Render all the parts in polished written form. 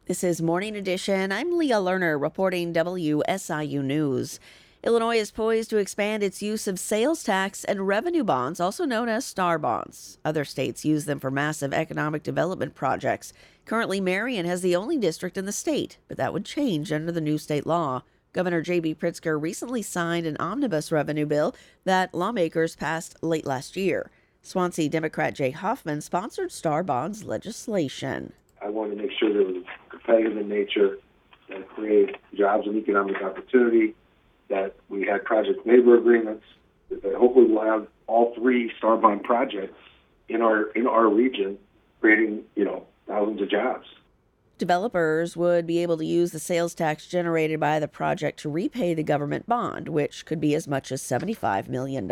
This is Morning Edition. I'm Leah Lerner reporting WSIU News. Illinois is poised to expand its use of sales tax and revenue bonds, also known as STAR bonds. Other states use them for massive economic development projects. Currently, Marion has the only district in the state, but that would change under the new state law. Governor J.B. Pritzker recently signed an omnibus revenue bill that lawmakers passed late last year. Swansea Democrat Jay Hoffman sponsored STAR bonds legislation. I wanted to make sure that it was competitive in nature and create jobs and economic opportunity, that we had project labor agreements, that hopefully we'll have all three STAR bond projects in our region, creating, thousands of jobs. Developers would be able to use the sales tax generated by the project to repay the government bond, which could be as much as $75 million.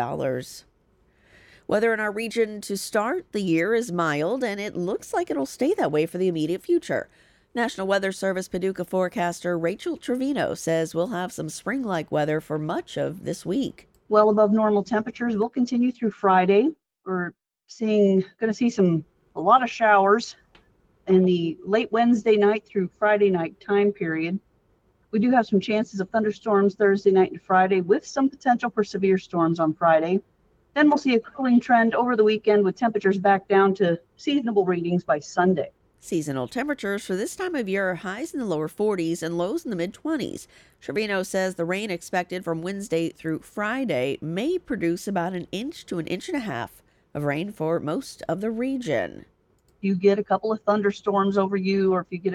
Weather in our region to start the year is mild, and it looks like it'll stay that way for the immediate future. National Weather Service Paducah forecaster Rachel Trevino says we'll have some spring-like weather for much of this week. Well above normal temperatures will continue through Friday. We're going to see a lot of showers in the late Wednesday night through Friday night time period. We do have some chances of thunderstorms Thursday night and Friday, with some potential for severe storms on Friday. Then we'll see a cooling trend over the weekend with temperatures back down to seasonable readings by Sunday. Seasonal temperatures for this time of year are highs in the lower 40s and lows in the mid-20s. Trevino says the rain expected from Wednesday through Friday may produce about an inch to an inch and a half of rain for most of the region. If you get a couple of thunderstorms over you, or if you get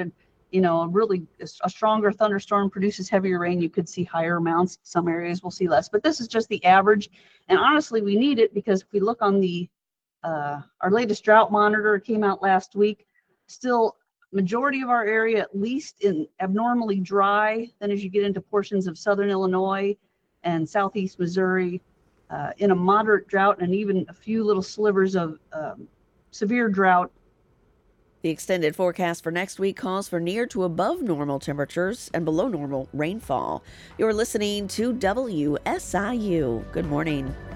a stronger thunderstorm produces heavier rain, you could see higher amounts. Some areas will see less, but this is just the average. And honestly, we need it because if we look on our latest drought monitor, it came out last week. Still, majority of our area, at least in abnormally dry. Then as you get into portions of southern Illinois and southeast Missouri, in a moderate drought, and even a few little slivers of severe drought. The extended forecast for next week calls for near to above normal temperatures and below normal rainfall. You're listening to WSIU. Good morning.